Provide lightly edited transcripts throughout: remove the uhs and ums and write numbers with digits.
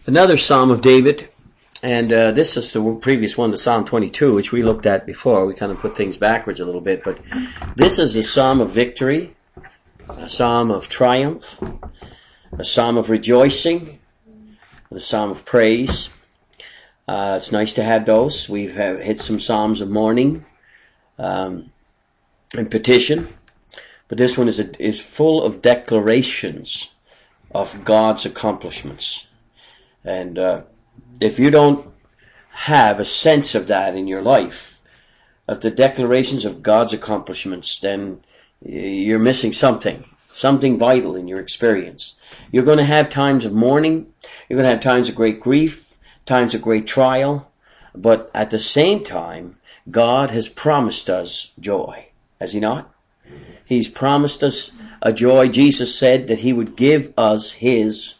Another Psalm of David, and this is the previous one, the Psalm 22, which we looked at before. We kind of put things backwards a little bit, but this is a Psalm of victory, a Psalm of triumph, a Psalm of rejoicing, a Psalm of praise. It's nice to have those. We've hit some Psalms of mourning and petition, but this one is full of declarations of God's accomplishments. And if you don't have a sense of that in your life, of the declarations of God's accomplishments, then you're missing something vital in your experience. You're going to have times of mourning, you're going to have times of great grief, times of great trial, but at the same time, God has promised us joy, has He not? He's promised us a joy. Jesus said that He would give us His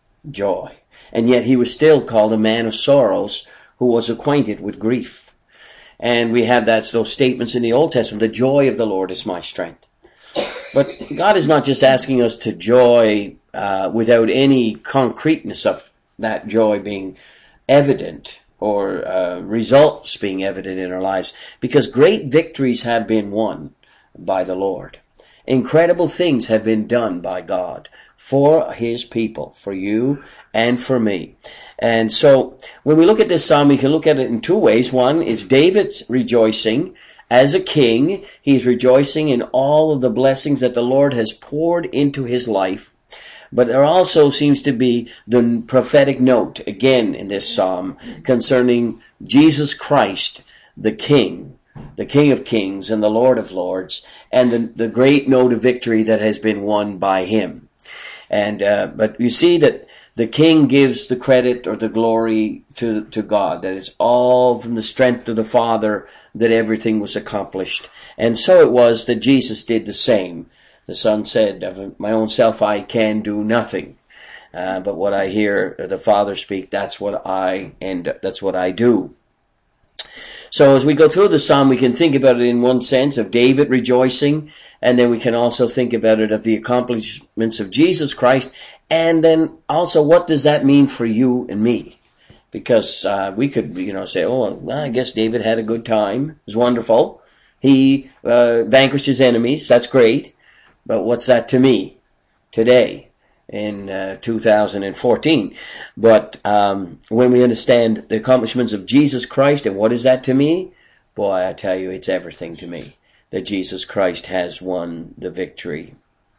joy. And yet He was still called a man of sorrows who was acquainted with grief. And we have those statements in the Old Testament, the joy of the Lord is my strength. But God is not just asking us to joy without any concreteness of that joy being evident or results being evident in our lives, because great victories have been won by the Lord. Incredible things have been done by God for His people, for you and for me. And so when we look at this psalm, we can look at it in two ways. One is David's rejoicing as a king. He's rejoicing in all of the blessings that the Lord has poured into his life. But there also seems to be the prophetic note again in this psalm concerning Jesus Christ, the King of Kings and the Lord of Lords, and the great note of victory that has been won by Him. And but you see that the King gives the credit or the glory to God, that it's all from the strength of the Father that everything was accomplished. And so it was that Jesus did the same. The Son said, of my own self I can do nothing. But what I hear the Father speak, that's what I do. So as we go through the psalm, we can think about it in one sense of David rejoicing, and then we can also think about it of the accomplishments of Jesus Christ, and then also what does that mean for you and me? Because we could, say, well, I guess David had a good time. It was wonderful. He vanquished his enemies. That's great. But what's that to me today? In 2014. But when we understand the accomplishments of Jesus Christ and what is that to me, boy, I tell you, it's everything to me that Jesus Christ has won the victory.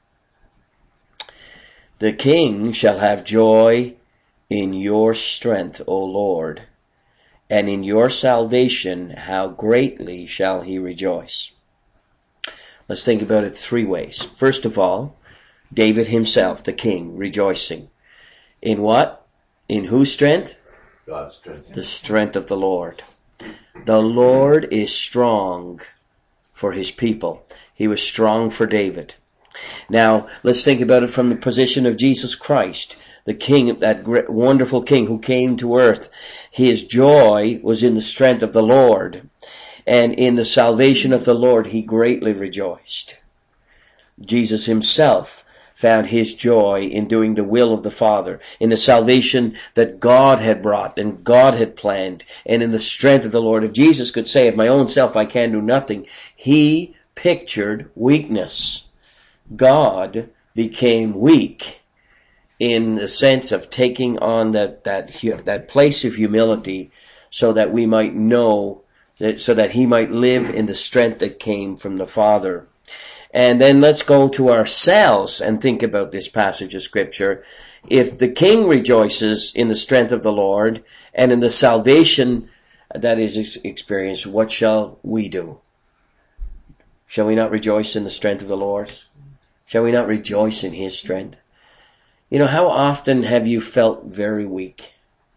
The King shall have joy in your strength, O Lord, and in your salvation how greatly shall he rejoice. Let's think about it three ways. First of all, David himself, the king, rejoicing. In what? In whose strength? God's strength. The strength of the Lord. The Lord is strong for his people. He was strong for David. Now, let's think about it from the position of Jesus Christ, the King, that great, wonderful King who came to earth. His joy was in the strength of the Lord, and in the salvation of the Lord he greatly rejoiced. Jesus himself found his joy in doing the will of the Father, in the salvation that God had brought and God had planned, and in the strength of the Lord. If Jesus could say, of my own self I can do nothing, he pictured weakness. God became weak in the sense of taking on that place of humility so that we might know, so that he might live in the strength that came from the Father. And then let's go to ourselves and think about this passage of Scripture. If the King rejoices in the strength of the Lord and in the salvation that is experienced, what shall we do? Shall we not rejoice in the strength of the Lord? Shall we not rejoice in his strength? How often have you felt very weak?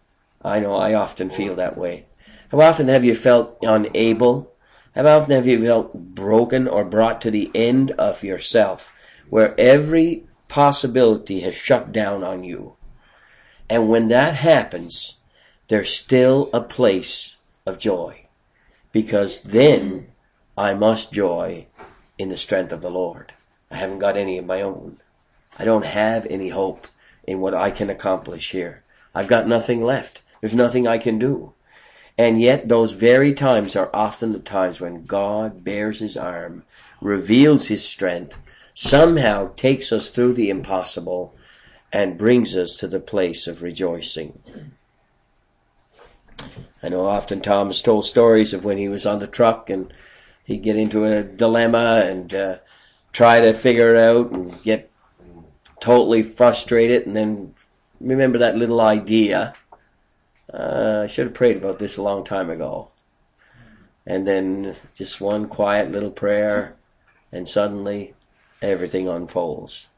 I know I often feel that way. How often have you felt unable? How often have you felt broken or brought to the end of yourself, where every possibility has shut down on you? And when that happens, there's still a place of joy, because then I must joy in the strength of the Lord. I haven't got any of my own. I don't have any hope in what I can accomplish here. I've got nothing left. There's nothing I can do. And yet those very times are often the times when God bears his arm, reveals his strength, somehow takes us through the impossible, and brings us to the place of rejoicing. I know often Thomas told stories of when he was on the truck and he'd get into a dilemma and try to figure it out and get totally frustrated, and then remember that little idea. I should have prayed about this a long time ago. And then just one quiet little prayer, and suddenly everything unfolds.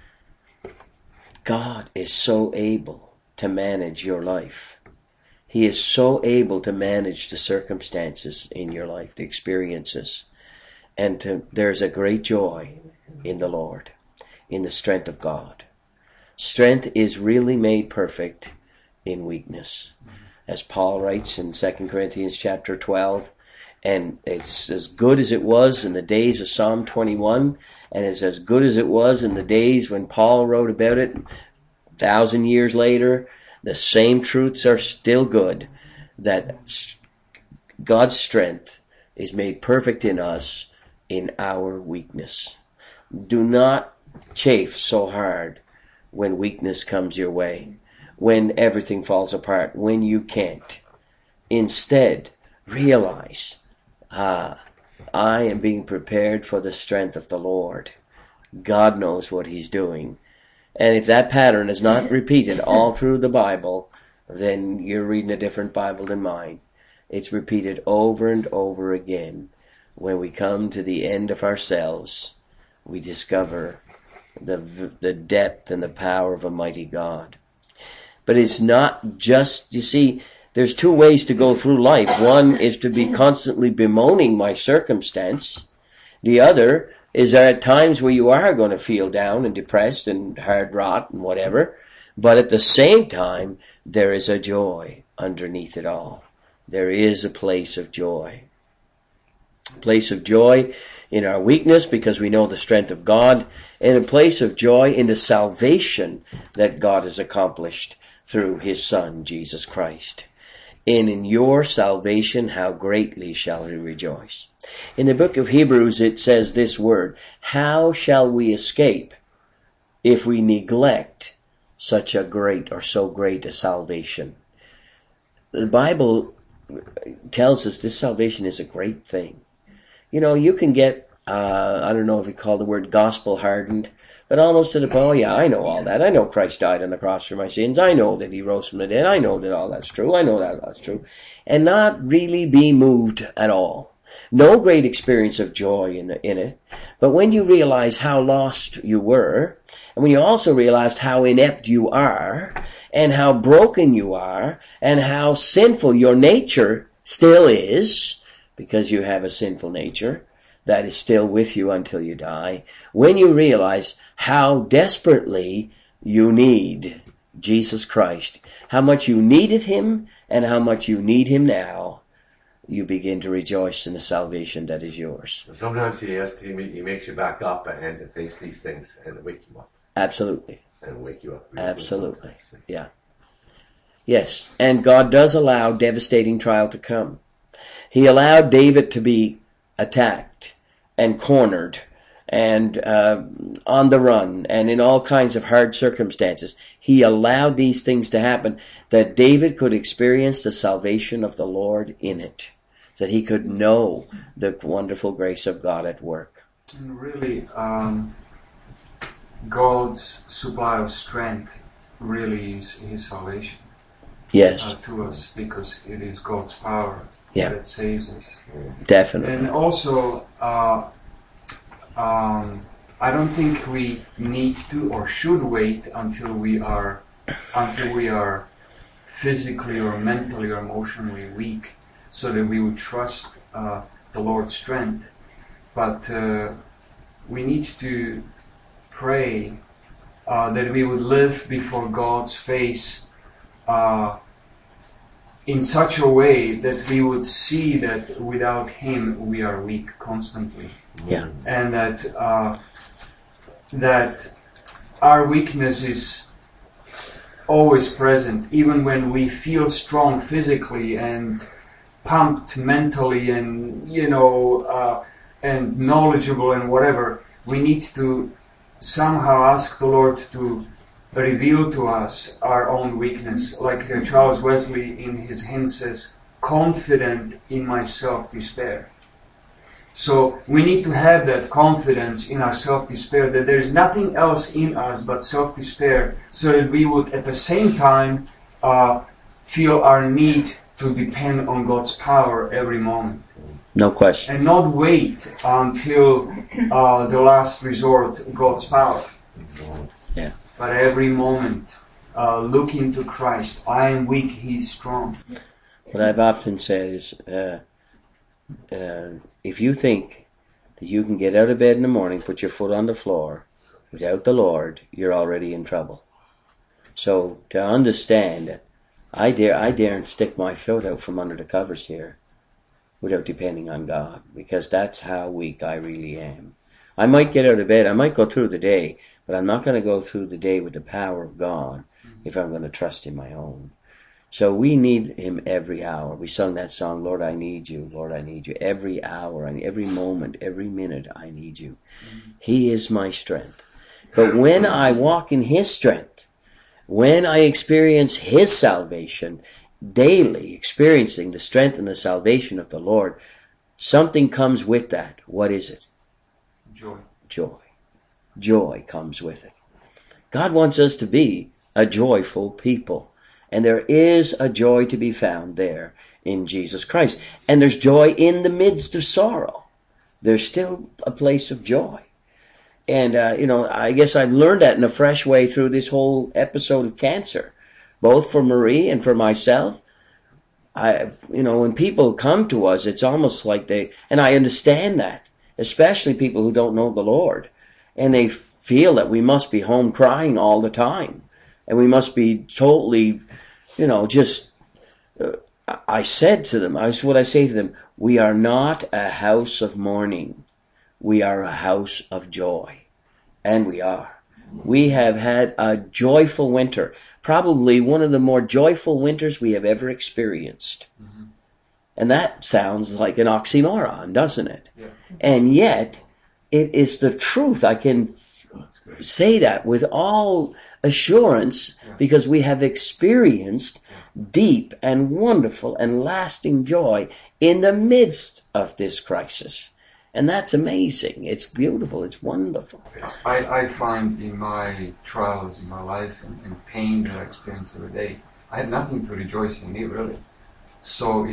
God is so able to manage your life. He is so able to manage the circumstances in your life, the experiences. And there's a great joy in the Lord, in the strength of God. Strength is really made perfect in weakness. As Paul writes in 2 Corinthians chapter 12, and it's as good as it was in the days of Psalm 21, and it's as good as it was in the days when Paul wrote about it 1,000 years later. The same truths are still good, that God's strength is made perfect in us in our weakness. Do not chafe so hard when weakness comes your way, when everything falls apart, when you can't. Instead, realize, I am being prepared for the strength of the Lord. God knows what he's doing. And if that pattern is not repeated all through the Bible, then you're reading a different Bible than mine. It's repeated over and over again. When we come to the end of ourselves, we discover the depth and the power of a mighty God. But it's not just, you see, there's two ways to go through life. One is to be constantly bemoaning my circumstance. The other is there at times where you are going to feel down and depressed and hard wrought and whatever. But at the same time, there is a joy underneath it all. There is a place of joy. A place of joy in our weakness because we know the strength of God, and a place of joy in the salvation that God has accomplished through his Son, Jesus Christ. And in your salvation, how greatly shall we rejoice. In the book of Hebrews, it says this word, how shall we escape if we neglect such a great or so great a salvation? The Bible tells us this salvation is a great thing. You know, you can get, I don't know if you call the word gospel hardened, but almost to the point, oh yeah, I know all that. I know Christ died on the cross for my sins. I know that he rose from the dead. I know that all that's true. I know that that's true. And not really be moved at all. No great experience of joy in it. But when you realize how lost you were, and when you also realized how inept you are, and how broken you are, and how sinful your nature still is, because you have a sinful nature that is still with you until you die, when you realize how desperately you need Jesus Christ, how much you needed him, and how much you need him now, you begin to rejoice in the salvation that is yours. Sometimes he makes you back up and to face these things and wake you up. Absolutely. And wake you up. Absolutely. Yeah. Yes. And God does allow devastating trial to come. He allowed David to be attacked and cornered and on the run and in all kinds of hard circumstances. He allowed these things to happen that David could experience the salvation of the Lord in it, that he could know the wonderful grace of God at work. And really, God's supply of strength really is his salvation. Yes. To us, because it is God's power Yeah. that saves us. Definitely. And also, I don't think we need to or should wait until we are physically or mentally or emotionally weak, so that we would trust the Lord's strength. But we need to pray that we would live before God's face in such a way that we would see that without him we are weak constantly. Yeah. And that our weakness is always present, even when we feel strong physically and pumped mentally and, and knowledgeable and whatever. We need to somehow ask the Lord to reveal to us our own weakness. Like Charles Wesley in his hymn says, confident in my self-despair. So we need to have that confidence in our self-despair, that there is nothing else in us but self-despair, so that we would at the same time feel our need to depend on God's power every moment. No question. And not wait until the last resort, God's power. Yeah. But every moment, look into Christ. I am weak, He is strong. What I've often said is, if you think that you can get out of bed in the morning, put your foot on the floor, without the Lord, you're already in trouble. So to understand, I daren't stick my foot out from under the covers here without depending on God, because that's how weak I really am. I might get out of bed, I might go through the day, but I'm not going to go through the day with the power of God if I'm going to trust in my own. So we need Him every hour. We sung that song, Lord, I need you. Lord, I need you. Every hour, and every moment, every minute, I need you. He is my strength. But when I walk in His strength, when I experience His salvation, daily experiencing the strength and the salvation of the Lord, something comes with that. What is it? Joy. Joy. Joy comes with it. God wants us to be a joyful people. And there is a joy to be found there in Jesus Christ. And there's joy in the midst of sorrow. There's still a place of joy. And, I guess I've learned that in a fresh way through this whole episode of cancer. Both for Marie and for myself. When people come to us, it's almost like and I understand that. Especially people who don't know the Lord. And they feel that we must be home crying all the time. And we must be totally, I said to them, what I say to them, we are not a house of mourning. We are a house of joy. And we are. We have had a joyful winter. Probably one of the more joyful winters we have ever experienced. Mm-hmm. And that sounds like an oxymoron, doesn't it? Yeah. And yet, it is the truth. I can say that with all assurance, because we have experienced deep and wonderful and lasting joy in the midst of this crisis. And that's amazing. It's beautiful. It's wonderful. I find in my trials in my life and pain that I experience every day, I have nothing to rejoice in, really. So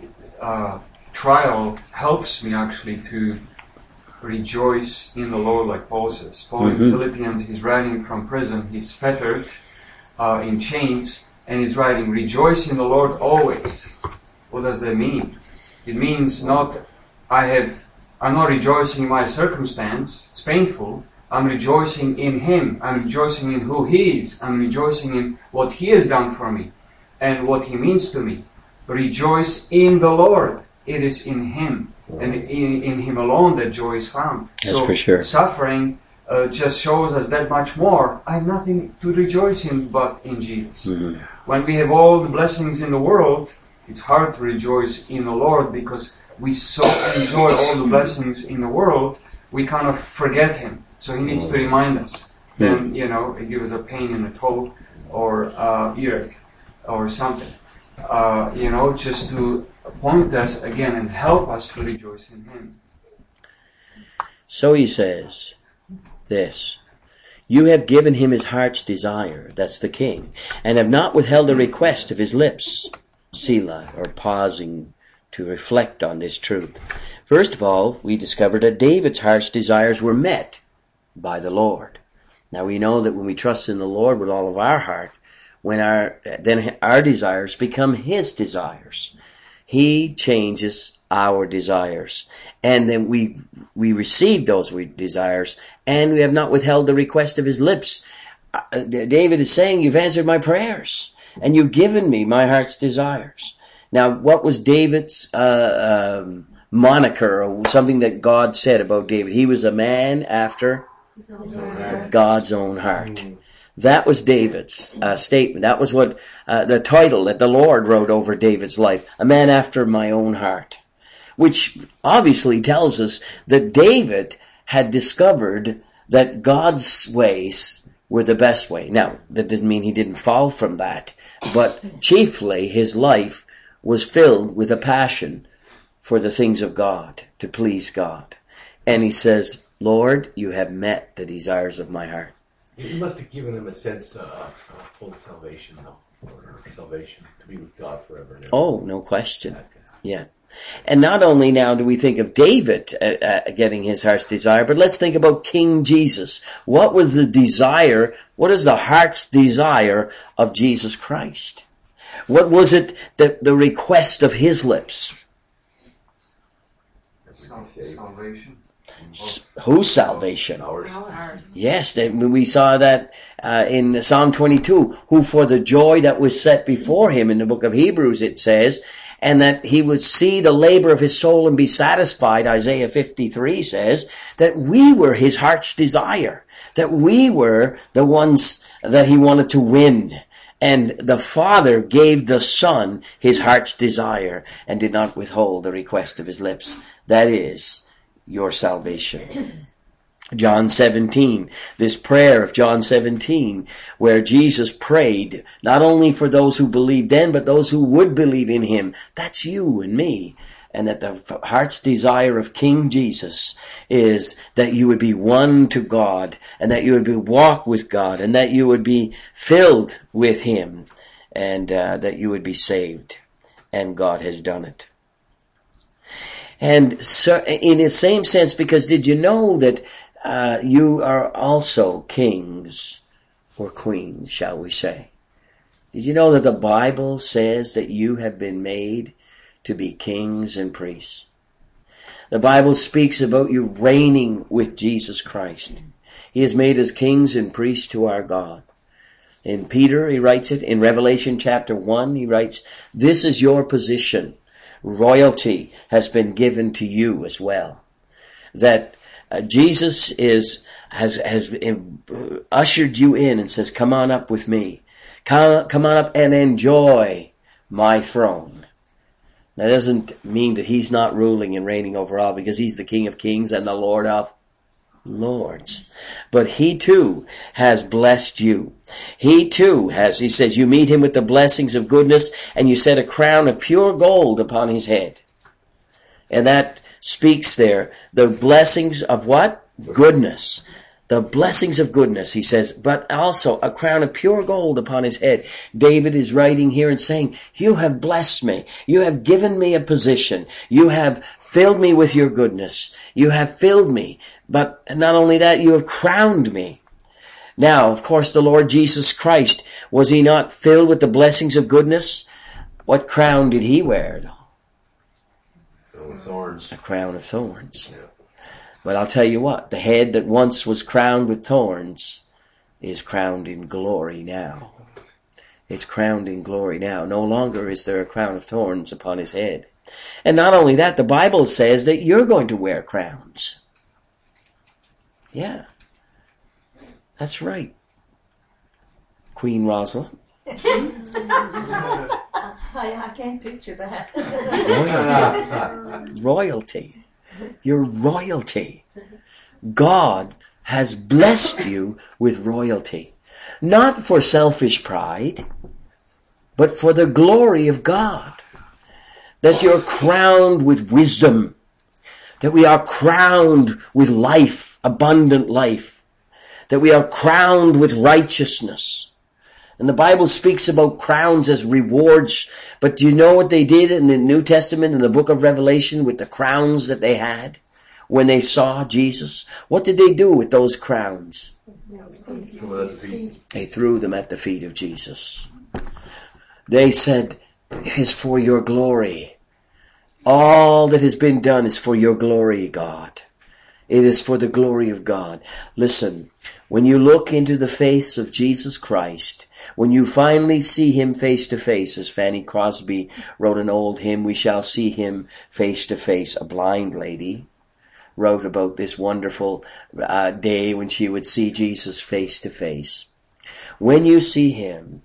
trial helps me actually to rejoice in the Lord, like Paul says. Paul in Philippians, he's writing from prison. He's fettered in chains, and he's writing, rejoice in the Lord always. What does that mean? It means I'm not rejoicing in my circumstance. It's painful. I'm rejoicing in Him. I'm rejoicing in who He is. I'm rejoicing in what He has done for me and what He means to me. Rejoice in the Lord. It is in Him. And in Him alone that joy is found. That's for sure. Suffering just shows us that much more. I have nothing to rejoice in but in Jesus. Mm-hmm. When we have all the blessings in the world, it's hard to rejoice in the Lord, because we so enjoy all the blessings in the world, we kind of forget Him. So He needs to remind us. Then, it gives us a pain in the toe or earache or something. Just to point us again and help us to rejoice in Him. So he says this, you have given Him His heart's desire, that's the King, and have not withheld the request of His lips. Selah, or pausing to reflect on this truth. First of all, we discovered that David's heart's desires were met by the Lord. Now we know that when we trust in the Lord with all of our heart, then our desires become His desires. He changes our desires. And then we receive those desires, and we have not withheld the request of His lips. David is saying, you've answered my prayers, and you've given me my heart's desires. Now, what was David's moniker, or something that God said about David? He was a man after God's own heart. That was David's statement. That was what the title that the Lord wrote over David's life. A man after my own heart. Which obviously tells us that David had discovered that God's ways were the best way. Now, that didn't mean he didn't fall from that. But chiefly his life was filled with a passion for the things of God, to please God. And he says, Lord, you have met the desires of my heart. He must have given him a sense of full salvation, though, or salvation to be with God forever and ever. Oh, no question. Yeah. And not only now do we think of David getting his heart's desire, but let's think about King Jesus. What was the desire? What is the heart's desire of Jesus Christ? What was it that the request of his lips? Salvation. Whose salvation? Ours. Yes, we saw that in Psalm 22, who for the joy that was set before him in the book of Hebrews, it says, and that he would see the labor of his soul and be satisfied. Isaiah 53 says that we were his heart's desire, that we were the ones that he wanted to win. And the Father gave the Son his heart's desire and did not withhold the request of his lips. That is your salvation. John 17, this prayer of John 17, where Jesus prayed not only for those who believed then, but those who would believe in him. That's you and me. And that the heart's desire of King Jesus is that you would be one to God, and that you would walk with God, and that you would be filled with him, and that you would be saved. And God has done it. And so, in the same sense, because did you know that you are also kings or queens, shall we say? Did you know that the Bible says that you have been made to be kings and priests? The Bible speaks about you reigning with Jesus Christ. He has made us kings and priests to our God. In Peter, he writes it. In Revelation chapter 1, he writes, this is your position. Royalty has been given to you as well. That Jesus has ushered you in and says, come on up with me. Come on up and enjoy my throne. That doesn't mean that he's not ruling and reigning over all, because he's the King of Kings and the Lord of Lords. But he too has blessed you. He too has, he says, you meet him with the blessings of goodness, and you set a crown of pure gold upon his head. And that speaks there, the blessings of what? Goodness. The blessings of goodness, he says, but also a crown of pure gold upon his head. David is writing here and saying, you have blessed me. You have given me a position. You have filled me with your goodness. You have filled me. But not only that, you have crowned me. Now, of course, the Lord Jesus Christ, was he not filled with the blessings of goodness? What crown did he wear? Thorns. A crown of thorns. Yeah. But I'll tell you what, the head that once was crowned with thorns is crowned in glory now. It's crowned in glory now. No longer is there a crown of thorns upon his head. And not only that, the Bible says that you're going to wear crowns. Yeah. That's right. Queen Rosalind. I can't picture that. Royalty. Royalty. You're royalty. God has blessed you with royalty. Not for selfish pride, but for the glory of God. That you're crowned with wisdom. That we are crowned with life, abundant life. That we are crowned with righteousness. And the Bible speaks about crowns as rewards. But do you know what they did in the New Testament, in the book of Revelation, with the crowns that they had when they saw Jesus? What did they do with those crowns? They threw them at the feet of Jesus. They said, it is for your glory. All that has been done is for your glory, God. It is for the glory of God. Listen, when you look into the face of Jesus Christ, when you finally see him face to face, as Fanny Crosby wrote an old hymn, we shall see him face to face. A blind lady wrote about this wonderful day when she would see Jesus face to face. when you see him,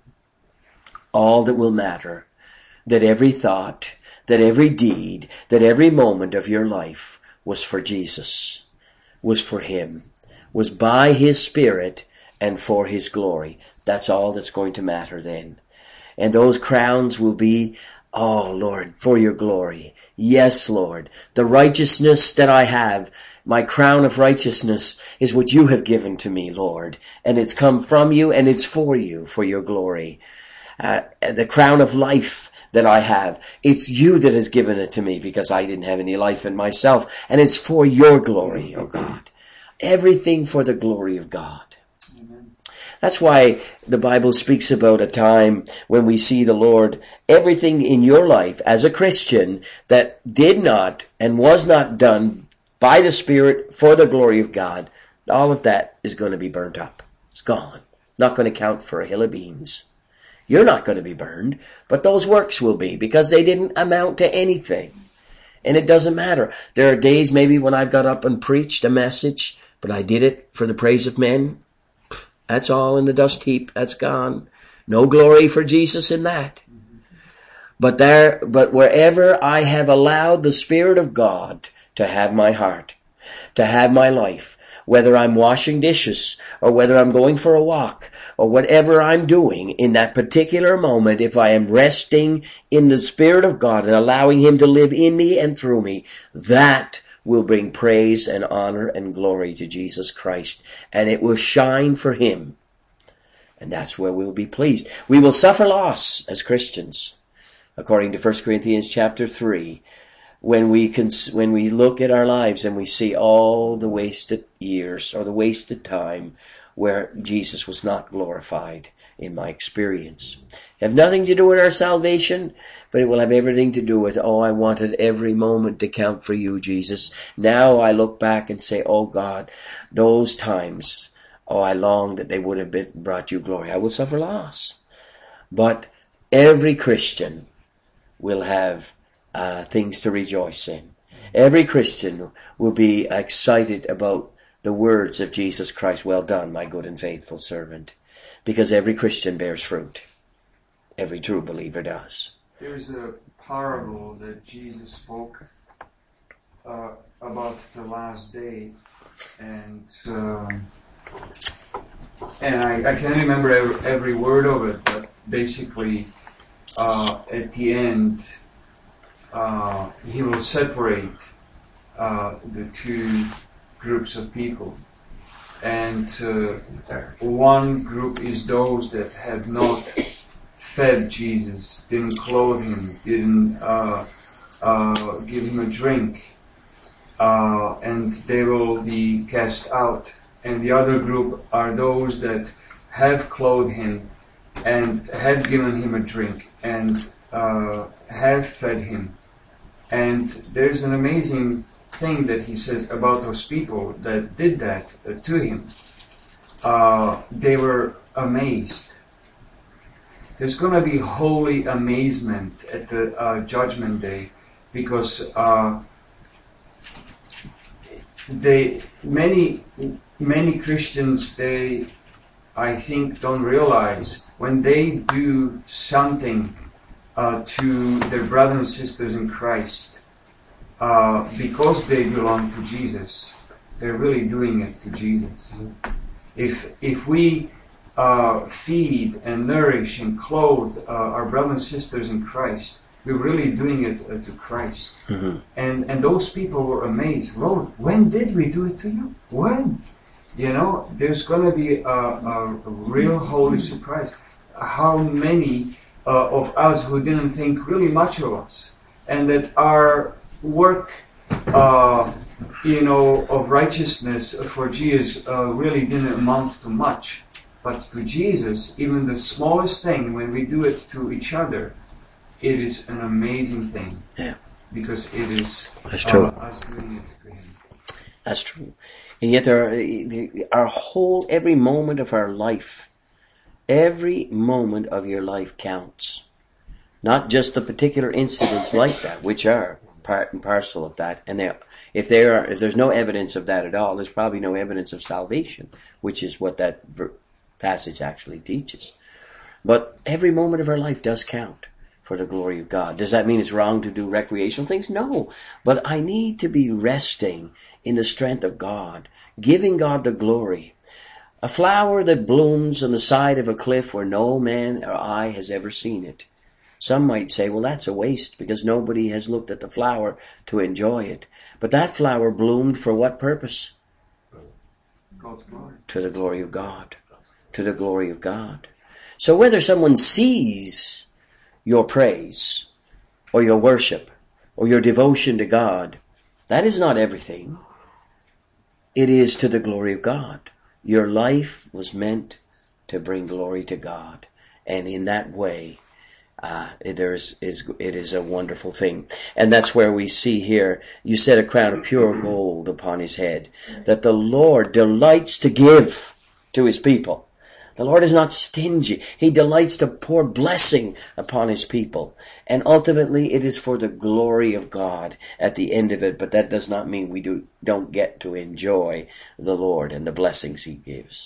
all that will matter, that every thought, that every deed, that every moment of your life was for Jesus, was for him, was by his Spirit and for his glory. That's all that's going to matter then. And those crowns will be, oh Lord, for your glory. Yes, Lord, the righteousness that I have, my crown of righteousness is what you have given to me, Lord. And it's come from you and it's for you, for your glory. The crown of life that I have, it's you that has given it to me because I didn't have any life in myself. And it's for your glory, oh God. Everything for the glory of God. Amen. That's why the Bible speaks about a time when we see the Lord, everything in your life as a Christian that did not and was not done by the Spirit for the glory of God, all of that is going to be burnt up. It's gone. Not going to count for a hill of beans. You're not going to be burned, but those works will be because they didn't amount to anything. And it doesn't matter. There are days maybe when I've got up and preached a message, but I did it for the praise of men. That's all in the dust heap. That's gone. No glory for Jesus in that. But wherever I have allowed the Spirit of God to have my heart, to have my life, whether I'm washing dishes or whether I'm going for a walk or whatever I'm doing in that particular moment, if I am resting in the Spirit of God and allowing him to live in me and through me, that will bring praise and honor and glory to Jesus Christ, and it will shine for him. And that's where we'll be pleased. We will suffer loss as Christians, according to 1 Corinthians chapter 3, when we look at our lives and we see all the wasted years or the wasted time where Jesus was not glorified in my experience. It have nothing to do with our salvation, but it will have everything to do with, I wanted every moment to count for you, Jesus. Now I look back and say, oh God, those times, I long that they would have brought you glory. I will suffer loss. But every Christian will have things to rejoice in. Every Christian will be excited about the words of Jesus Christ. Well done, my good and faithful servant. Because every Christian bears fruit. Every true believer does. There's a parable that Jesus spoke about the last day, and I can't remember every word of it, but basically at the end he will separate the two groups of people, and one group is those that have not fed Jesus, didn't clothe him, didn't give him a drink, and they will be cast out. And the other group are those that have clothed him and have given him a drink and have fed him. And there's an amazing thing that he says about those people that did that to him. They were amazed. There's going to be holy amazement at the judgment day, because many Christians, I think, don't realize when they do something to their brothers and sisters in Christ, because they belong to Jesus, they're really doing it to Jesus. If we feed and nourish and clothe our brothers and sisters in Christ, we're really doing it to Christ. Mm-hmm. And those people were amazed. Lord, when did we do it to you? When? There's going to be a real holy surprise. How many of us who didn't think really much of us, and that our work of righteousness for Jesus really didn't amount to much. But to Jesus, even the smallest thing, when we do it to each other, it is an amazing thing. Yeah. Because it is That's true. Us doing it to him. That's true. And yet every moment of our life, every moment of your life counts. Not just the particular incidents like that, which are part and parcel of that. And if there's no evidence of that at all, there's probably no evidence of salvation, which is what that passage actually teaches. But every moment of our life does count for the glory of God. Does that mean it's wrong to do recreational things? No. But I need to be resting in the strength of God, giving God the glory. A flower that blooms on the side of a cliff where no man or eye has ever seen it. Some might say, well, that's a waste because nobody has looked at the flower to enjoy it. But that flower bloomed for what purpose? God's glory. To the glory of God. To the glory of God. So whether someone sees your praise or your worship or your devotion to God, that is not everything. It is to the glory of God. Your life was meant to bring glory to God. And in that way, it is a wonderful thing. And that's where we see here, you set a crown of pure gold upon his head, that the Lord delights to give to his people. The Lord is not stingy. He delights to pour blessing upon his people. And ultimately, it is for the glory of God at the end of it. But that does not mean we don't get to enjoy the Lord and the blessings he gives.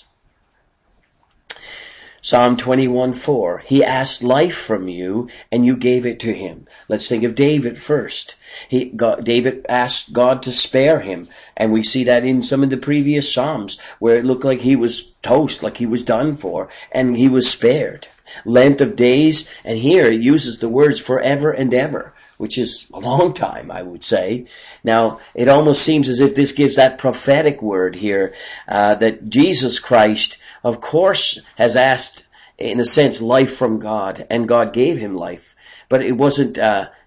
Psalm 21:4, he asked life from you and you gave it to him. Let's think of David first. David asked God to spare him. And we see that in some of the previous Psalms where it looked like he was toast, like he was done for, and he was spared. Length of days, and here it uses the words forever and ever, which is a long time, I would say. Now, it almost seems as if this gives that prophetic word here, that Jesus Christ, of course, has asked, in a sense, life from God, and God gave him life. But it wasn't,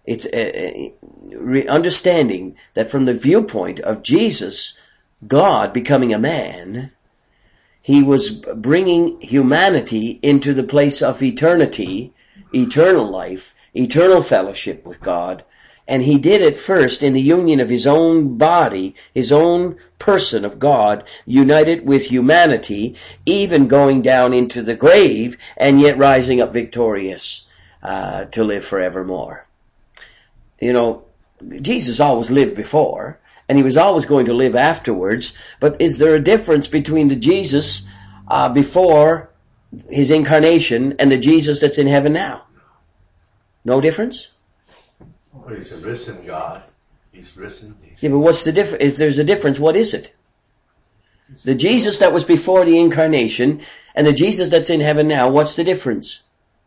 understanding that from the viewpoint of Jesus, God becoming a man, he was bringing humanity into the place of eternity, eternal life, eternal fellowship with God. And he did it first in the union of his own body, his own person of God, united with humanity, even going down into the grave and yet rising up victorious to live forevermore. You know, Jesus always lived before, and he was always going to live afterwards. But is there a difference between the Jesus before his incarnation and the Jesus that's in heaven now? No difference? Well, he's a risen God. He's risen. Yeah, but what's the difference? If there's a difference, what is it? The Jesus that was before the incarnation and the Jesus that's in heaven now, what's the difference?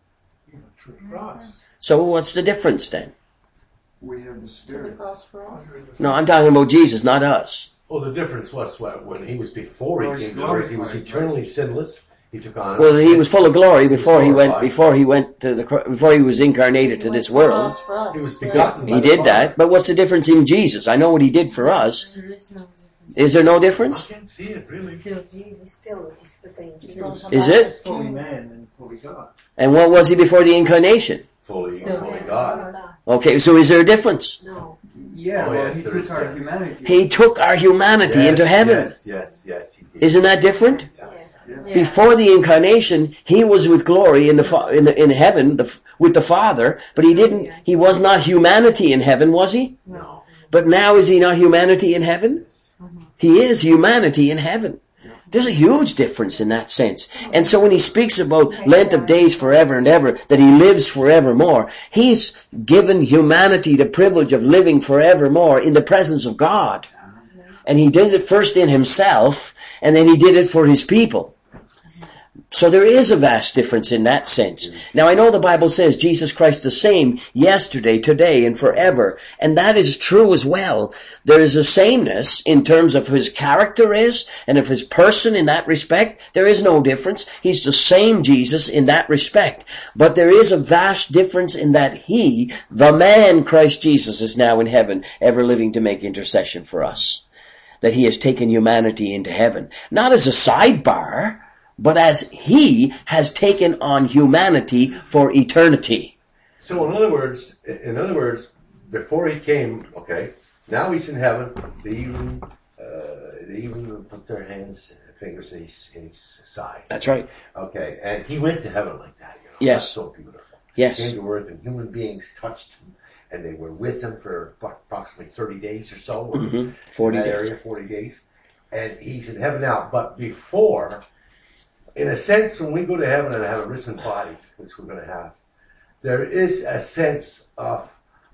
So what's the difference then? We have the Spirit. No, I'm talking about Jesus, not us. Well, the difference was when he was before he came to earth, he was eternally sinless. He took on. Well, he was full of glory before he was incarnated to this world. He was begotten. He did that, but what's the difference in Jesus? I know what he did for us. Is there no difference? I can't see it really. He's the same. Is it? Fully man and fully God. And what was he before the incarnation? Fully God. Okay, so is there a difference? No. Yeah, Oh, well, yes, he there took is our that. humanity. He took our humanity into heaven. Yes, he did. Isn't that different? Yeah. Before the incarnation, he was with glory in heaven with the Father, but he was not humanity in heaven, was he? No. But now is he not humanity in heaven? He is humanity in heaven. There's a huge difference in that sense. And so when he speaks about length of days forever and ever, that he lives forevermore, he's given humanity the privilege of living forevermore in the presence of God. And he did it first in himself, and then he did it for his people. So there is a vast difference in that sense. Now I know the Bible says Jesus Christ the same yesterday, today, and forever. And that is true as well. There is a sameness in terms of his character and of his person in that respect. There is no difference. He's the same Jesus in that respect. But there is a vast difference in that he, the man Christ Jesus, is now in heaven, ever living to make intercession for us. That he has taken humanity into heaven. Not as a sidebar, but as he has taken on humanity for eternity. So in other words, before he came, okay, now he's in heaven. They even put their fingers in his side. That's right. Okay, and he went to heaven like that. You know? Yes. That's so beautiful. Yes. He came to earth, and human beings touched him, and they were with him for approximately 30 days or so. 40 in that days. area, 40 days. And he's in heaven now. But before in a sense, when we go to heaven and have a risen body, which we're going to have, there is a sense of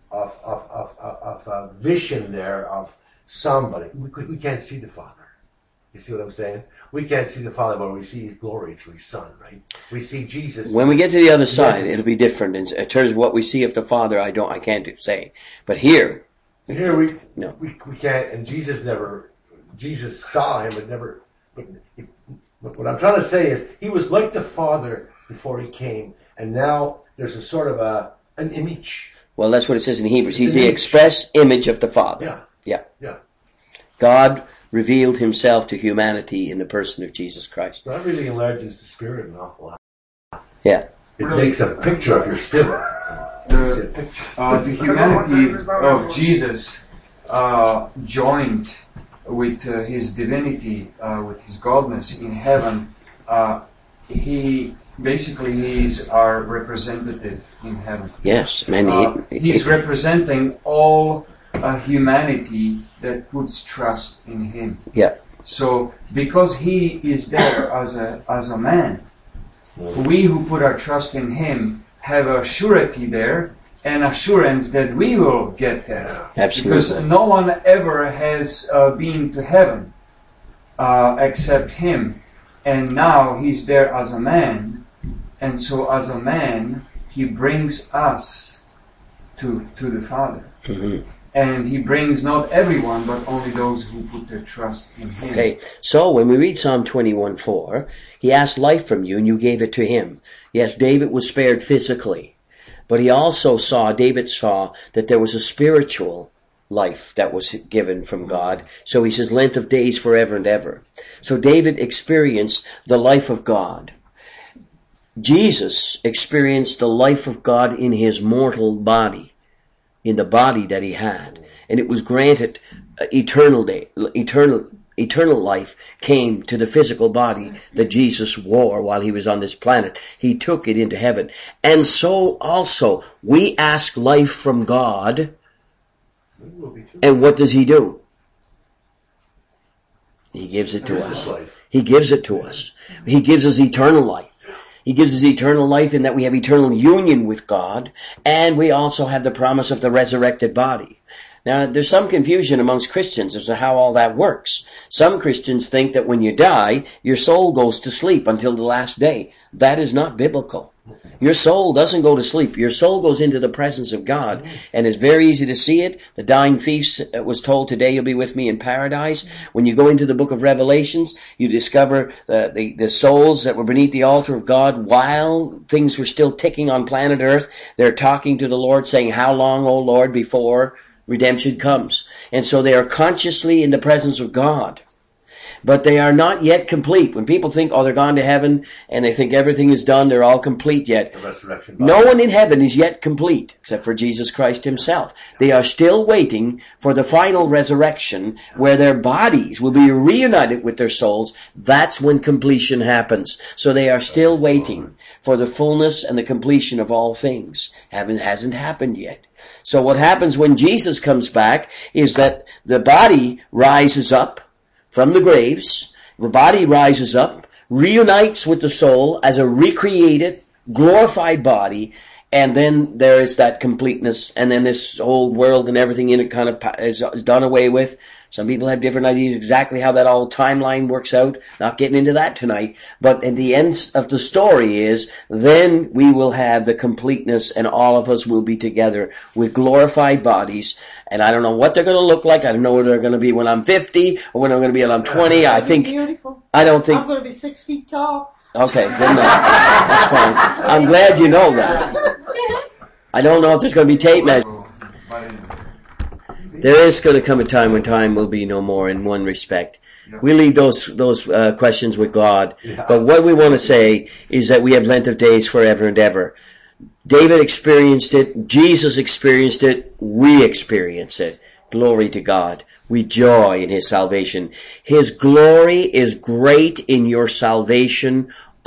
a vision there of somebody. We can't see the Father. You see what I'm saying? We can't see the Father, but we see His glory through His Son, right? We see Jesus. When we get to the other side, it'll be different. In terms of what we see of the Father, I can't say. But here we can't, and Jesus saw Him, but never. But what I'm trying to say is, He was like the Father before He came, and now there's a sort of an image. Well, that's what it says in Hebrews. He's the express image of the Father. Yeah. God revealed Himself to humanity in the person of Jesus Christ. That really enlarges the spirit an awful lot. Yeah. It makes a picture of your spirit. The humanity of Jesus joined with His divinity, with His godness in heaven. He is our representative in heaven. Yes, man. He's representing all humanity that puts trust in Him. Yeah. So, because He is there as a man, we who put our trust in Him have a surety there, and assurance that we will get there. Absolutely. Because no one ever has been to heaven except Him, and now He's there as a man, and so as a man He brings us to the Father. Mm-hmm. And He brings not everyone, but only those who put their trust in Him. Okay, so when we read Psalm 21:4, He asked life from you and you gave it to Him. Yes, David was spared physically, but David saw that there was a spiritual life that was given from God. So he says, length of days forever and ever. So David experienced the life of God. Jesus experienced the life of God in His mortal body, in the body that He had. And it was granted eternal life came to the physical body that Jesus wore while He was on this planet. He took it into heaven. And so also, we ask life from God. And what does He do? He gives it to us. He gives it to us. He gives us eternal life. He gives us eternal life in that we have eternal union with God, and we also have the promise of the resurrected body. Now, there's some confusion amongst Christians as to how all that works. Some Christians think that when you die, your soul goes to sleep until the last day. That is not biblical. Your soul doesn't go to sleep. Your soul goes into the presence of God, and it's very easy to see it. The dying thief was told, today you'll be with me in paradise. When you go into the book of Revelations, you discover the souls that were beneath the altar of God while things were still ticking on planet Earth. They're talking to the Lord saying, how long, O Lord, before redemption comes? And so they are consciously in the presence of God. But they are not yet complete. When people think, they're gone to heaven, and they think everything is done, they're all complete yet. No one in heaven is yet complete, except for Jesus Christ Himself. They are still waiting for the final resurrection, where their bodies will be reunited with their souls. That's when completion happens. So they are still waiting for the fullness and the completion of all things. Hasn't happened yet. So what happens when Jesus comes back is that the body rises up from the graves. The body rises up, reunites with the soul as a recreated, glorified body, and then there is that completeness, and then this whole world and everything in it kind of is done away with. Some people have different ideas exactly how that all timeline works out. Not getting into that tonight. But at the end of the story is, then we will have the completeness, and all of us will be together with glorified bodies. And I don't know what they're going to look like. I don't know what they're going to be when I'm 50 or when I'm going to be when I'm 20. I think. Beautiful. I don't think. I'm going to be 6 feet tall. Okay, then that's fine. I'm glad you know that. I don't know if there's going to be tape measure. There is going to come a time when time will be no more in one respect. We leave those questions with God. But what we want to say is that we have length of days forever and ever. David experienced it. Jesus experienced it. We experience it. Glory to God. We joy in His salvation. His glory is great in your salvation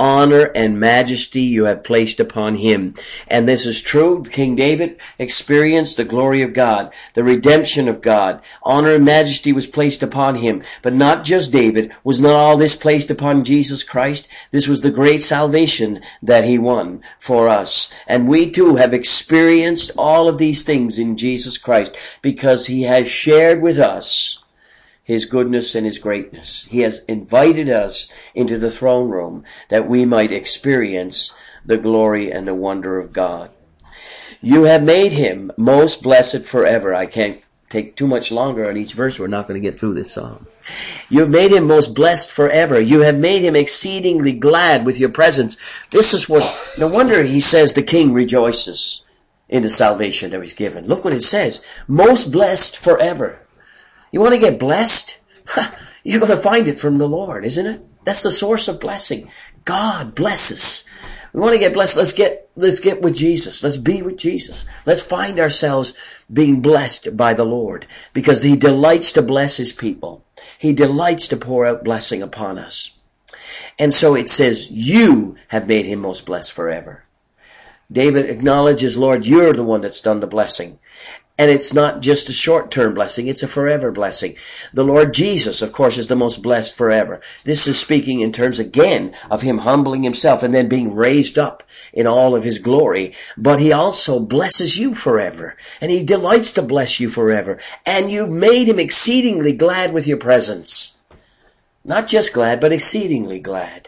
honor and majesty you have placed upon him. And this is true. King David experienced the glory of God, the redemption of God. Honor and majesty was placed upon him. But not just David. Was not all this placed upon Jesus Christ? This was the great salvation that he won for us. And we too have experienced all of these things in Jesus Christ because he has shared with us his goodness and his greatness. He has invited us into the throne room that we might experience the glory and the wonder of God. You have made him most blessed forever. I can't take too much longer on each verse. We're not going to get through this psalm. You have made him most blessed forever. You have made him exceedingly glad with your presence. This is what, no wonder he says the king rejoices in the salvation that he's given. Look what it says. Most blessed forever. You want to get blessed? You're going to find it from the Lord, isn't it? That's the source of blessing. God blesses. We want to get blessed. Let's get with Jesus. Let's be with Jesus. Let's find ourselves being blessed by the Lord because he delights to bless his people. He delights to pour out blessing upon us. And so it says, you have made him most blessed forever. David acknowledges, Lord, you're the one that's done the blessing. And it's not just a short-term blessing, it's a forever blessing. The Lord Jesus, of course, is the most blessed forever. This is speaking in terms, again, of him humbling himself and then being raised up in all of his glory. But he also blesses you forever. And he delights to bless you forever. And you've made him exceedingly glad with your presence. Not just glad, but exceedingly glad.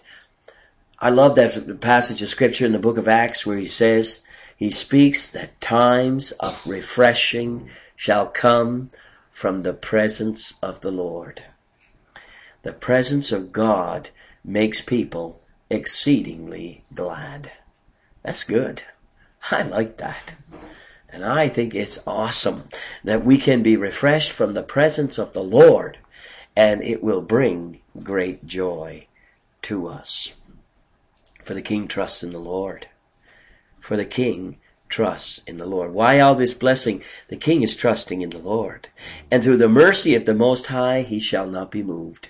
I love that passage of Scripture in the book of Acts where he speaks that times of refreshing shall come from the presence of the Lord. The presence of God makes people exceedingly glad. That's good. I like that. And I think it's awesome that we can be refreshed from the presence of the Lord, and it will bring great joy to us. For the king trusts in the Lord. For the king trusts in the Lord. Why all this blessing? The king is trusting in the Lord. And through the mercy of the Most High, he shall not be moved.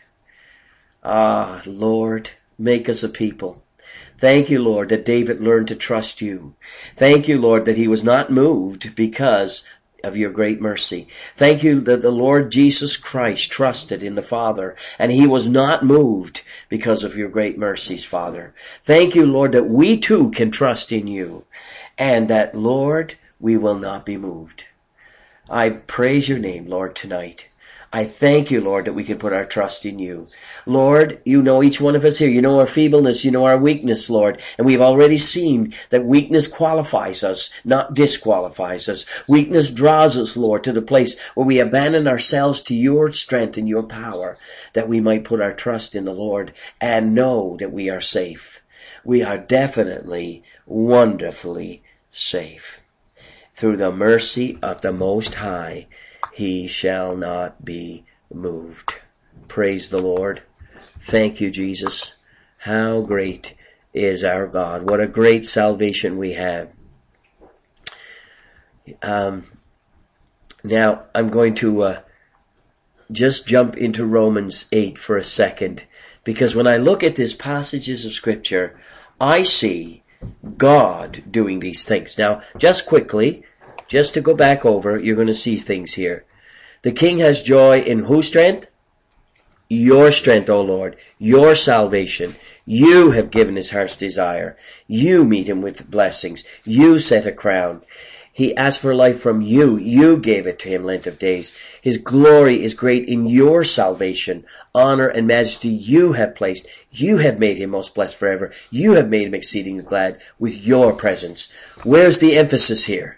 Ah, Lord, make us a people. Thank you, Lord, that David learned to trust you. Thank you, Lord, that he was not moved because of your great mercy. Thank you that the Lord Jesus Christ trusted in the Father, and he was not moved because of your great mercies, Father. Thank you, Lord, that we too can trust in you, and that, Lord, we will not be moved. I praise your name, Lord, tonight. I thank you, Lord, that we can put our trust in you. Lord, you know each one of us here. You know our feebleness. You know our weakness, Lord. And we've already seen that weakness qualifies us, not disqualifies us. Weakness draws us, Lord, to the place where we abandon ourselves to your strength and your power, that we might put our trust in the Lord and know that we are safe. We are definitely, wonderfully safe. Through the mercy of the Most High, he shall not be moved. Praise the Lord. Thank you, Jesus. How great is our God. What a great salvation we have. Now, I'm going to just jump into Romans 8 for a second, because when I look at these passages of Scripture, I see God doing these things. Now, just quickly, just to go back over, you're going to see things here. The king has joy in whose strength? Your strength, O Lord. Your salvation. You have given his heart's desire. You meet him with blessings. You set a crown. He asked for life from you. You gave it to him length of days. His glory is great in your salvation. Honor and majesty you have placed. You have made him most blessed forever. You have made him exceedingly glad with your presence. Where's the emphasis here?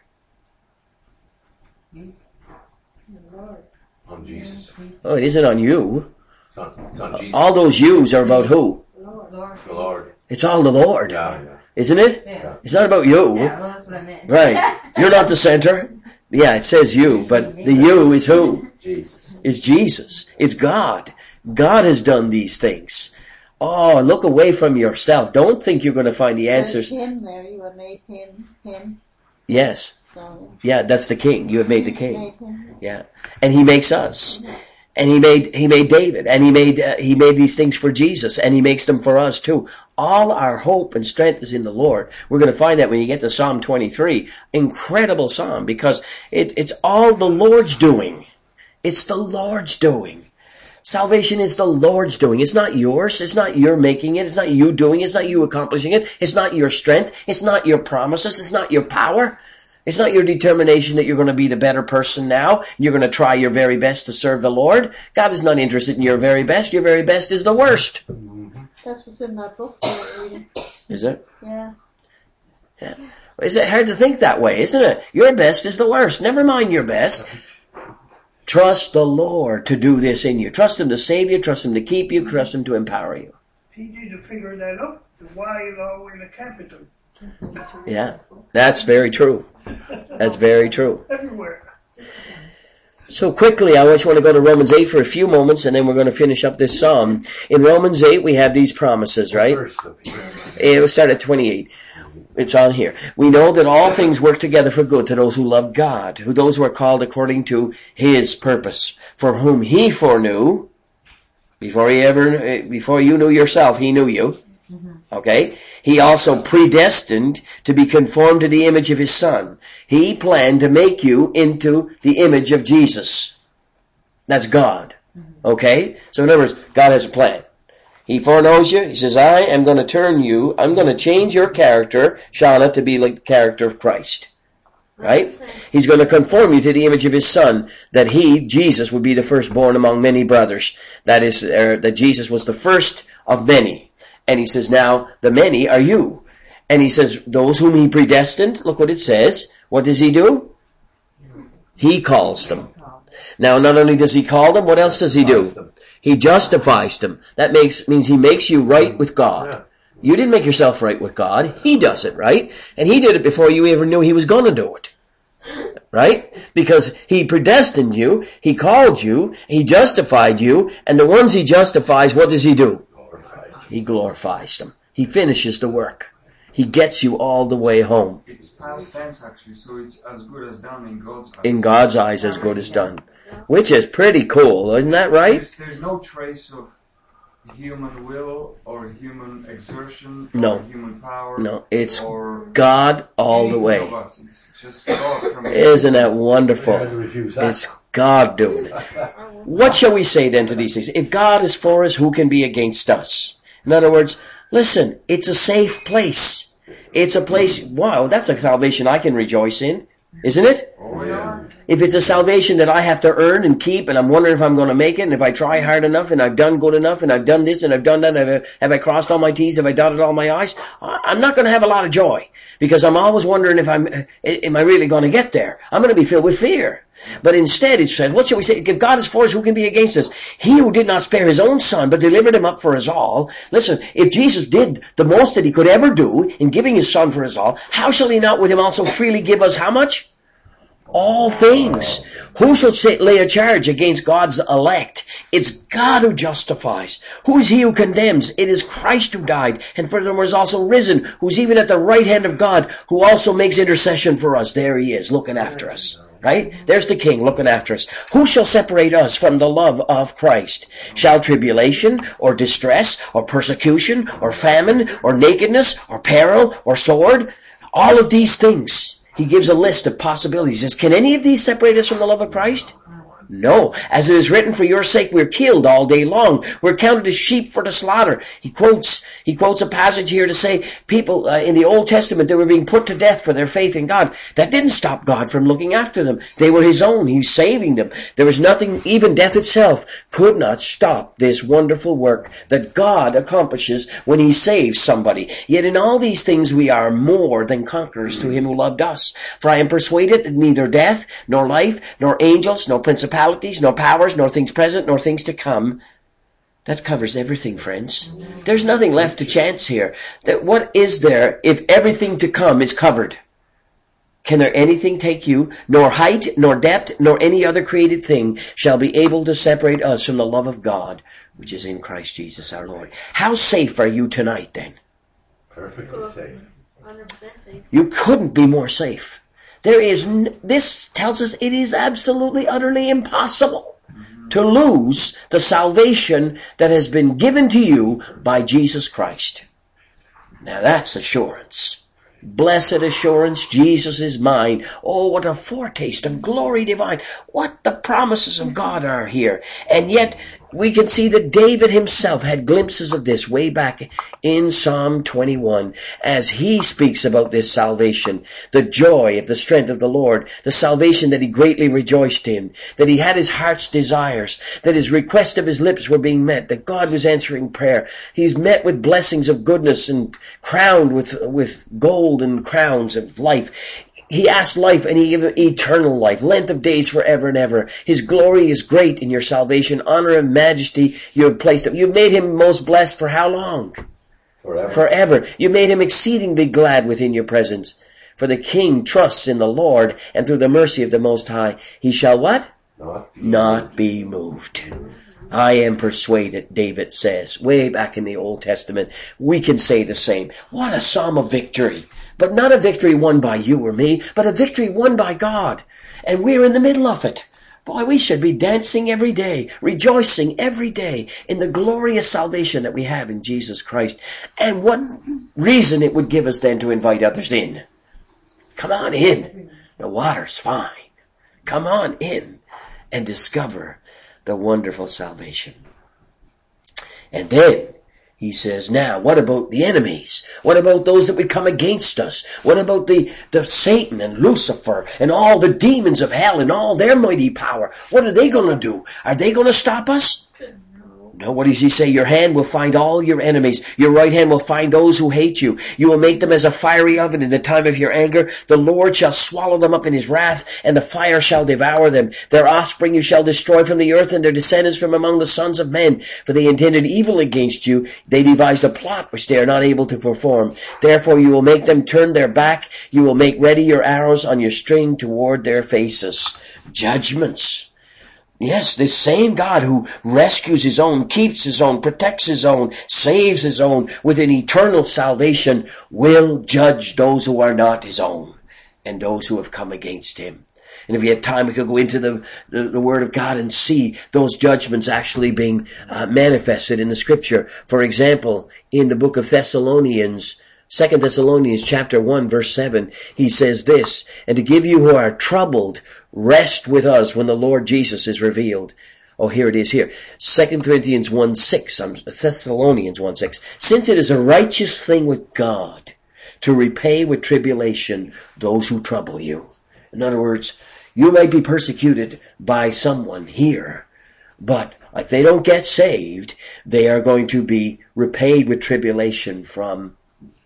On Jesus. Oh, it isn't on you. It's on Jesus. All those yous are about who? The Lord. It's all the Lord. Yeah. Isn't it? Yeah. It's not about you. Yeah, well, that's what I meant. Right. You're not the center. Yeah, it says you, but the you is who? Jesus. It's Jesus. It's God. God has done these things. Oh, look away from yourself. Don't think you're going to find the answers. There's him there. You have made him. Yes. So Yeah, that's the king. You have made the made king. him. Yeah. And he makes us. And he made David, and he made these things for Jesus, and he makes them for us too. All our hope and strength is in the Lord. We're going to find that when you get to Psalm 23. Incredible psalm, because it's all the Lord's doing. It's the Lord's doing. Salvation is the Lord's doing. It's not yours. It's not your making it. It's not you doing it. It's not you accomplishing it. It's not your strength. It's not your promises. It's not your power. It's not your determination that you're going to be the better person now. You're going to try your very best to serve the Lord. God is not interested in your very best. Your very best is the worst. That's what's in that book we're reading. Is it? Yeah. Yeah. Is it hard to think that way, isn't it? Your best is the worst. Never mind your best. Trust the Lord to do this in you. Trust Him to save you. Trust Him to keep you. Trust Him to empower you. It's easy to figure that out. Why is all in the capital? Yeah, that's very true. That's very true. Everywhere. So quickly, I just want to go to Romans 8 for a few moments, and then we're going to finish up this psalm. In Romans 8, we have these promises, right? It will start at 28. It's on here. We know that all things work together for good to those who love God, who those who are called according to His purpose, for whom He foreknew, before you knew yourself, He knew you. Okay? He also predestined to be conformed to the image of His Son. He planned to make you into the image of Jesus. That's God. Okay? So in other words, God has a plan. He foreknows you. He says, I am going to I'm going to change your character, Shauna, to be like the character of Christ. Right? He's going to conform you to the image of His Son, that He, Jesus, would be the firstborn among many brothers. That is, that Jesus was the first of many. And He says, now, the many are you. And He says, those whom He predestined, look what it says. What does He do? He calls them. Now, not only does He call them, what else does He do? He justifies them. That means He makes you right with God. You didn't make yourself right with God. He does it, right? And He did it before you ever knew He was going to do it. Right? Because He predestined you, He called you, He justified you, and the ones He justifies, what does He do? He glorifies them. He finishes the work. He gets you all the way home. It's past tense actually, so it's as good as done in God's eyes. In God's eyes, as good as done. Which is pretty cool, isn't that right? There's no trace of human will or human exertion No. or human power. No, it's or God all the way. anything of us. It's just God from Isn't that wonderful? We had to refuse that. It's God doing it. What shall we say then to these things? If God is for us, who can be against us? In other words, listen, it's a safe place. It's a place, wow, that's a salvation I can rejoice in, isn't it? Oh yeah. If it's a salvation that I have to earn and keep, and I'm wondering if I'm going to make it, and if I try hard enough, and I've done good enough, and I've done this, and I've done that, have I crossed all my T's, have I dotted all my I's, I'm not going to have a lot of joy, because I'm always wondering if am I really going to get there? I'm going to be filled with fear. But instead it says, what shall we say? If God is for us, who can be against us? He who did not spare His own Son, but delivered Him up for us all. Listen, if Jesus did the most that He could ever do in giving His Son for us all, how shall He not with Him also freely give us how much? All things. Who shall lay a charge against God's elect? It's God who justifies. Who is He who condemns? It is Christ who died, and furthermore is also risen, who's even at the right hand of God, who also makes intercession for us. There He is, looking after us. Right? There's the King looking after us. Who shall separate us from the love of Christ? Shall tribulation, or distress, or persecution, or famine, or nakedness, or peril, or sword? All of these things. He gives a list of possibilities. He says, can any of these separate us from the love of Christ? No. As it is written, for your sake we're killed all day long. We're counted as sheep for the slaughter. He quotes a passage here to say people in the Old Testament, they were being put to death for their faith in God. That didn't stop God from looking after them. They were His own. He was saving them. There was nothing, even death itself could not stop this wonderful work that God accomplishes when He saves somebody. Yet in all these things we are more than conquerors through Him who loved us. For I am persuaded that neither death, nor life, nor angels, nor principalities, nor powers, nor things present, nor things to come. That covers everything, friends. There's nothing left to chance here. What is there if everything to come is covered? Can there anything take you? Nor height, nor depth, nor any other created thing shall be able to separate us from the love of God, which is in Christ Jesus our Lord. How safe are you tonight, then? Perfectly safe. 100% safe. You couldn't be more safe. This tells us it is absolutely, utterly impossible to lose the salvation that has been given to you by Jesus Christ. Now that's assurance. Blessed assurance, Jesus is mine. Oh, what a foretaste of glory divine. What the promises of God are here. And yet, we can see that David himself had glimpses of this way back in Psalm 21 as he speaks about this salvation, the joy of the strength of the Lord, the salvation that he greatly rejoiced in, that he had his heart's desires, that his request of his lips were being met, that God was answering prayer. He's met with blessings of goodness and crowned with gold and crowns of life. He asked life and he gave eternal life, length of days forever and ever. His glory is great in your salvation. Honor and majesty you have placed him. You've made him most blessed for how long? Forever. Forever. You made him exceedingly glad within your presence. For the king trusts in the Lord, and through the mercy of the Most High, he shall what? Not be moved. I am persuaded, David says, way back in the Old Testament. We can say the same. What a psalm of victory. But not a victory won by you or me, but a victory won by God. And we're in the middle of it. Boy, we should be dancing every day, rejoicing every day in the glorious salvation that we have in Jesus Christ. And what reason it would give us then to invite others in. Come on in. The water's fine. Come on in and discover the wonderful salvation. And then he says, now, what about the enemies? What about those that would come against us? What about the Satan and Lucifer and all the demons of hell and all their mighty power? What are they going to do? Are they going to stop us? No, what does he say? Your hand will find all your enemies. Your right hand will find those who hate you. You will make them as a fiery oven in the time of your anger. The Lord shall swallow them up in his wrath, and the fire shall devour them. Their offspring you shall destroy from the earth, and their descendants from among the sons of men. For they intended evil against you. They devised a plot which they are not able to perform. Therefore you will make them turn their back. You will make ready your arrows on your string toward their faces. Judgments. Yes, this same God who rescues his own, keeps his own, protects his own, saves his own with an eternal salvation will judge those who are not his own and those who have come against him. And if we had time, we could go into the Word of God and see those judgments actually being manifested in the Scripture. For example, in the book of Thessalonians, 2 Thessalonians chapter 1 verse 7, he says this, and to give you who are troubled, rest with us when the Lord Jesus is revealed. Oh, here it is here. 2 Corinthians 1:6, Thessalonians 1:6. Since it is a righteous thing with God to repay with tribulation those who trouble you. In other words, you may be persecuted by someone here, but if they don't get saved, they are going to be repaid with tribulation from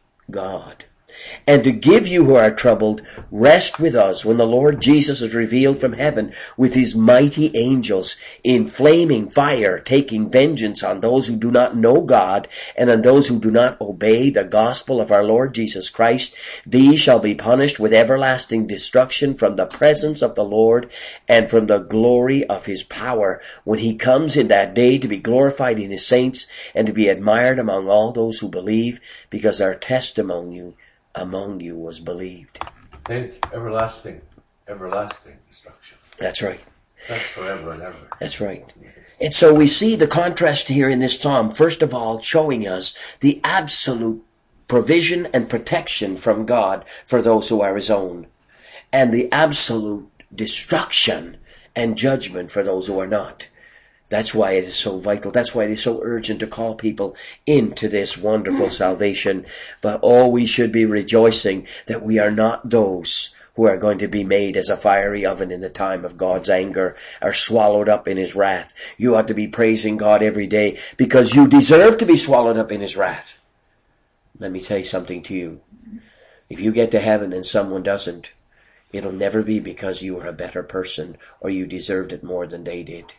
God. And to give you who are troubled, rest with us when the Lord Jesus is revealed from heaven with his mighty angels in flaming fire, taking vengeance on those who do not know God and on those who do not obey the gospel of our Lord Jesus Christ. These shall be punished with everlasting destruction from the presence of the Lord and from the glory of his power when he comes in that day to be glorified in his saints and to be admired among all those who believe, because our testimony among you was believed. Think everlasting destruction. That's right. That's forever and ever. That's right. And so we see the contrast here in this psalm, first of all, showing us the absolute provision and protection from God for those who are his own, and the absolute destruction and judgment for those who are not. That's why it is so vital. That's why it is so urgent to call people into this wonderful salvation. But we should be rejoicing that we are not those who are going to be made as a fiery oven in the time of God's anger, are swallowed up in his wrath. You ought to be praising God every day because you deserve to be swallowed up in his wrath. Let me say something to you. If you get to heaven and someone doesn't, it'll never be because you are a better person or you deserved it more than they did.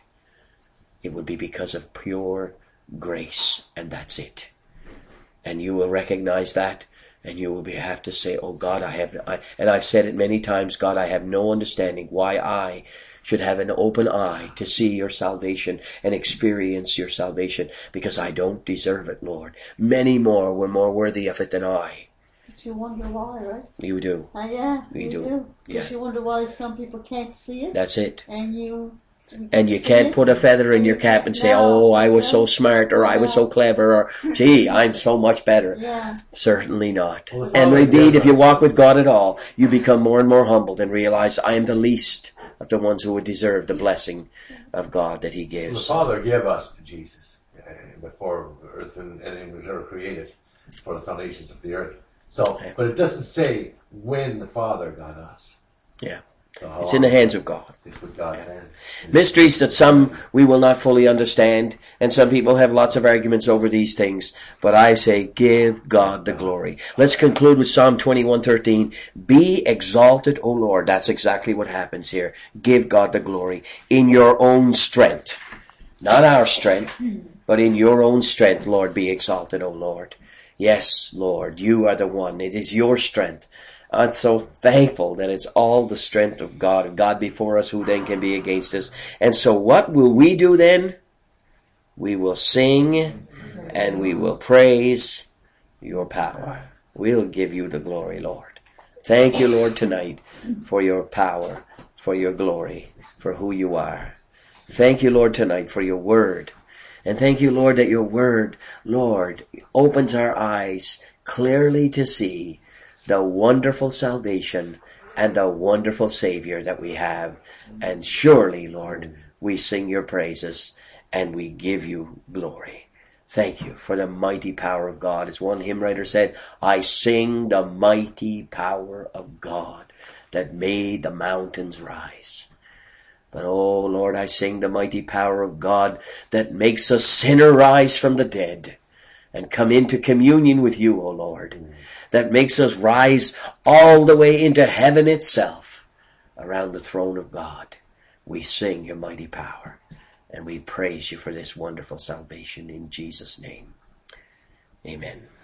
It would be because of pure grace, and that's it. And you will recognize that, and you will have to say, oh God, and I've said it many times, God, I have no understanding why I should have an open eye to see your salvation and experience your salvation, because I don't deserve it, Lord. Many more were more worthy of it than I. But you wonder why, right? You do. Yeah, We you do. do. Yeah. Because you wonder why some people can't see it. That's it. And you And you can't put a feather in your cap and say, oh, I was so smart, or I was so clever, or gee, I'm so much better. Yeah. Certainly not. Well, And indeed, if you walk with God at all, you become more and more humbled and realize I am the least of the ones who would deserve the blessing of God that He The gives. Father gave us to Jesus before earth and anything was ever created, for the foundations of the earth. So, but it doesn't say when the Father got us. Yeah. So how It's in the long hands of God. It's with God's hand. Mysteries that some we will not fully understand, and some people have lots of arguments over these things, but I say give God the glory. Let's conclude with Psalm 21:13. Be exalted, O Lord. That's exactly what happens here. Give God the glory in your own strength. Not our strength, but in your own strength, Lord, be exalted, O Lord. Yes, Lord, you are the one. It is your strength. I'm so thankful that it's all the strength of God. God before us, who then can be against us? And so what will we do then? We will sing and we will praise your power. We'll give you the glory, Lord. Thank you, Lord, tonight for your power, for your glory, for who you are. Thank you, Lord, tonight for your word. And thank you, Lord, that your word, Lord, opens our eyes clearly to see the wonderful salvation and the wonderful Savior that we have. And surely, Lord, we sing your praises and we give you glory. Thank you for the mighty power of God. As one hymn writer said, I sing the mighty power of God that made the mountains rise. But oh Lord, I sing the mighty power of God that makes a sinner rise from the dead and come into communion with you, O Lord. That makes us rise all the way into heaven itself around the throne of God. We sing your mighty power and we praise you for this wonderful salvation in Jesus' name. Amen.